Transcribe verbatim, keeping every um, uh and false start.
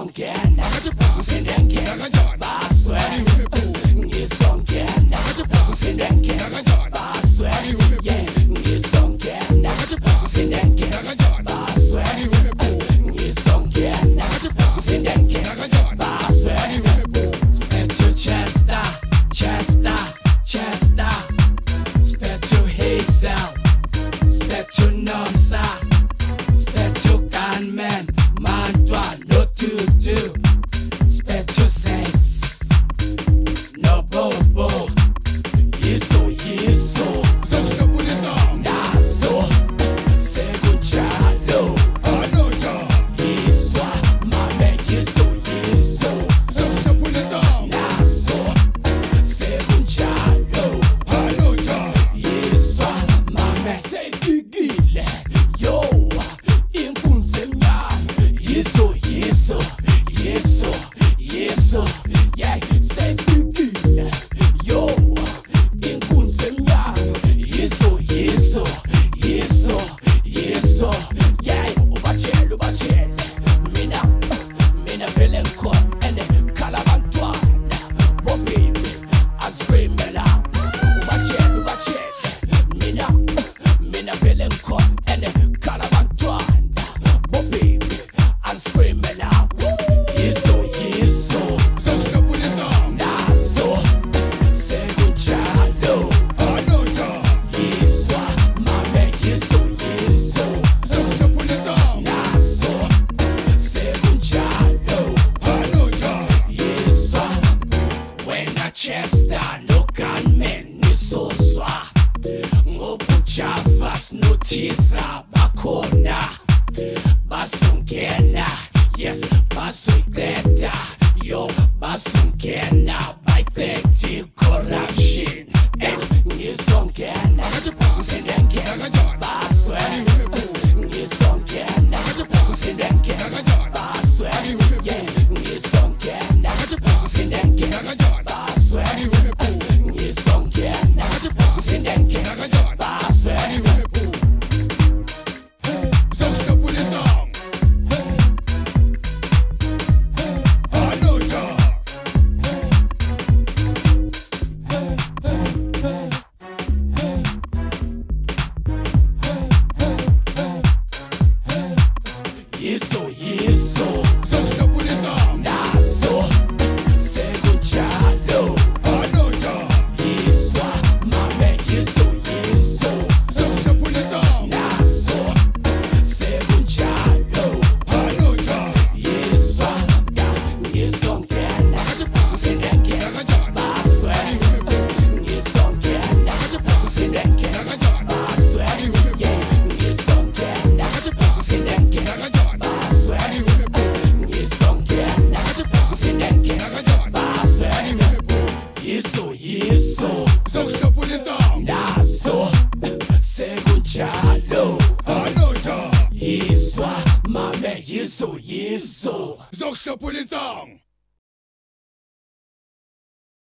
ngizongena ngiphinde ngene baswe ngizongena ngiphinde ngene baswe yeah ngizongena ngiphinde ngene baswe ngizongena ngiphinde ngene baswe Spread your chest out, chest out, chest out. Spread your haze out, spread your numbs out. Spread your gunman, man, no to do. Spread your sex, no bobo. Yeso, yeso, Zokta pulita, naso, segundo chalo. Anoja, Yeso, mame, yeso, yeso, Zokta pulita, naso, segundo chalo. Anoja, Yeso, mame, say figile, yo, inkunze mnyama. Yeso, yeso, yeso, yeso, yeah, say figile, yo, inkunze mnyama. Yeso, yeso, yeso, yeso, yeah, ubachele, ubachele, mina, mina feeling cold and kalabantwana, bo baby, I'm screaming out. Ubachele, ubachele, mina, mina feeling cold and kalabantwana, bo baby, I'm screaming out. Yeso, yeso, Zokta pulita, naso, segundo Anoja, Yeso, mame, yeso, yeso, Zokta pulita, naso, segundo Anoja, Yeso, when I chest no gunmen nisozwa ngobujavas notiza bakhona basungena yes basoyiteta yo basungena bayiteti corruption and ngizongena ngiphinde ngene baswe ngizongena ngiphinde ngene baswe yeah ngizongena ngiphinde ngene baswe ngizongena ngiphinde ngene baswe Zokta pulita, Anoja, yeso yeso Zokta pulita, naso segundo Anoja, yeso mame yeso yeso Zokta pulita, naso segundo Anoja, yeso ya ngizongena ngiphinde ngene baswe ngizongena ngiphinde ngene baswe yeah ngizongena ngiphinde ngene baswe ngizongena ngiphinde ngene baswe yeso yeso Zokta pulita, naso sekunjalo Anoja, yiswa mame yeso yeso Zokta pulita.